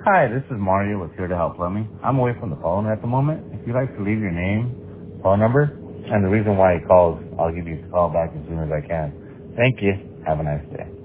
Hi, this is Mario with Here to Help Plumbing. I'm away from the phone at the moment. If you'd like to leave your name, phone number, and the reason why you called, I'll give you a call back as soon as I can. Thank you. Have a nice day.